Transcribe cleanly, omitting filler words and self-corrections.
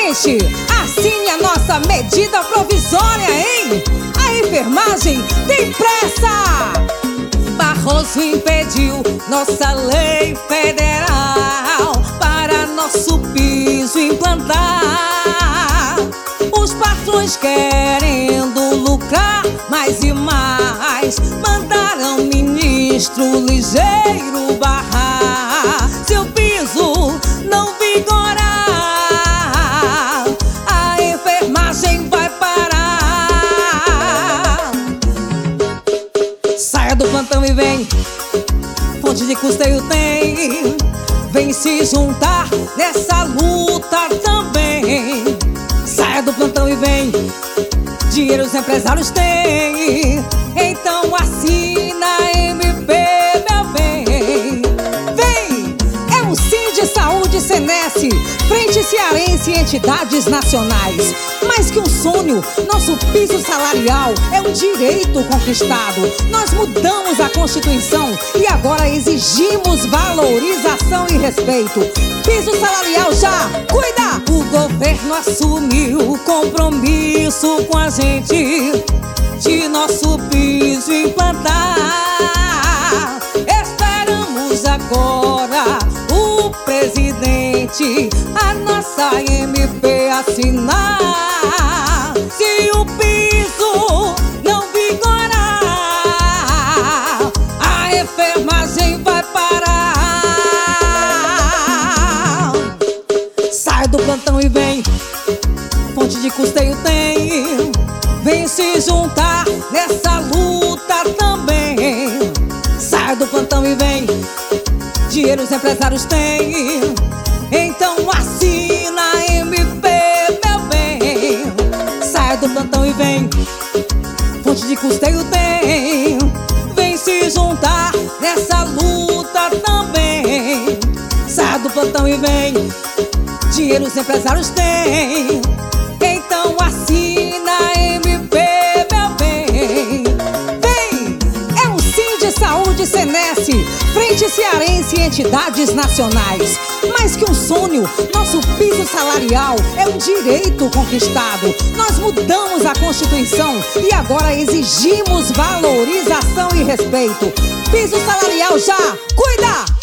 Gente, assine a nossa medida provisória, hein? A enfermagem tem pressa! Barroso impediu nossa lei federal para nosso piso implantar. Os patrões querendo lucrar mais e mais mandaram o ministro ligeiro barrar. Seu piso não vigorar, a enfermagem vai parar. Saia do plantão e vem, fonte de custeio tem. Vem se juntar nessa luta também. Saia do plantão e vem, dinheiro os empresários têm. Então assina MP, meu bem. Vem, é o Sind Saúde Senesc, Frente Cearense e entidades nacionais. Mais que um sonho, nosso piso salarial é um direito conquistado. Nós mudamos a Constituição e agora exigimos valorização e respeito. Piso salarial já, cuida! O governo assumiu o compromisso com a gente de nosso piso implantar. Esperamos agora o presidente a nossa MP assinar. Se o piso não vigorar, a enfermagem vai parar. Sai do plantão e vem, fonte de custeio tem. Vem se juntar nessa luta também. Sai do plantão e vem, dinheiro os empresários têm. Então assina MP, meu bem. Sai do plantão e vem, fonte de custeio tem. Vem se juntar nessa luta também. Sai do plantão e vem, dinheiro os empresários têm. Então assina MP, meu bem. Vem, é o Sind Saúde Senesc, Frente Cearense e entidades nacionais. Mais que um sonho, nosso piso salarial é um direito conquistado. Nós mudamos a Constituição e agora exigimos valorização e respeito. Piso salarial já, cuida!